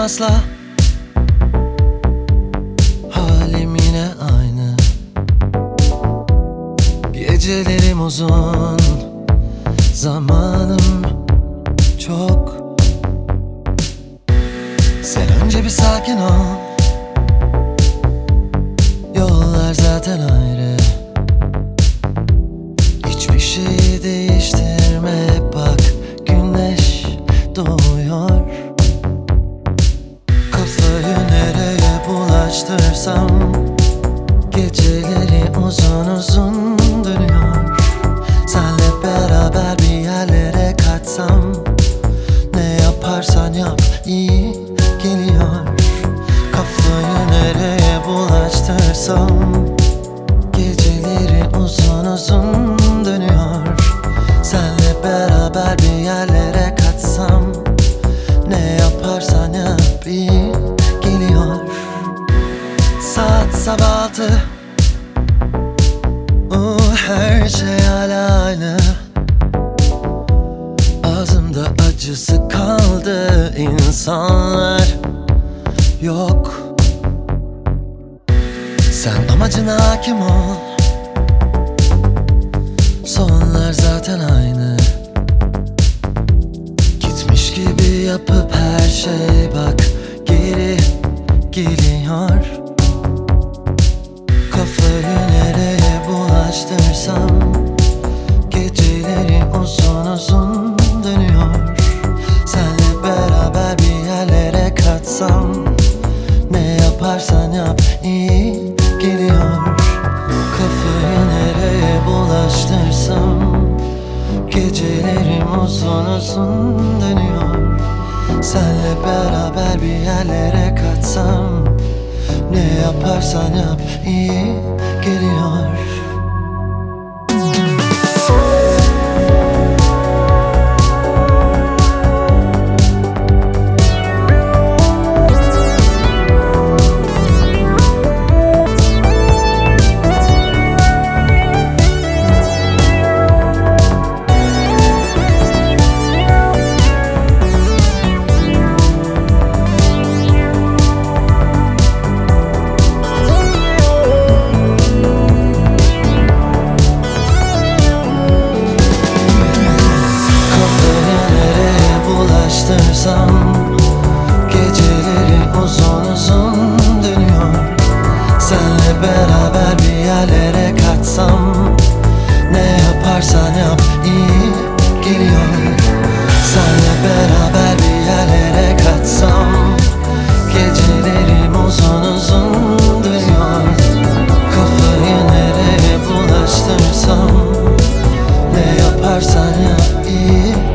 asla. Halim yine aynı. Gecelerim uzun, zamanım çok. Sen önce bir sakin ol. Yollar zaten ayrı. Hiçbir şeyi değiştirme, bak güneş doğuyor. Kafayı nereye bulaştırsam geceleri uzun uzun dönüyor. Senle beraber bir yerlere kaçsam, ne yaparsan yap iyi geliyor. Kafayı nereye bulaştırsam geceleri uzun uzun dönüyor. Senle beraber bir yerlere kaçsam, ne yaparsan yap iyi geliyor. Saat sabah 6, her şey hala aynı. Ağzımda acısı kaldı, insanlar yok. Sen amacına hakim ol. Sonlar zaten aynı. Gitmiş gibi yapıp her şey bak geri geliyor. Kafayı nereye bulaştırsam geceleri uzun uzun dönüyor. Senle beraber bir yerlere kaçsam, ne yaparsan yap iyi geliyor. Kafayı nereye bulaştırsam gecelerim uzun uzun dönüyor. Senle beraber bir yerlere kaçsam, ne yaparsan yap iyi geliyor. Geceleri uzun uzun dönüyor. Senle beraber bir yerlere kaçsam, ne yaparsan yap iyi geliyor. Senle beraber bir yerlere kaçsam, gecelerim uzun uzun dönüyor. Kafayı nereye bulaştırsam, ne yaparsan yap iyi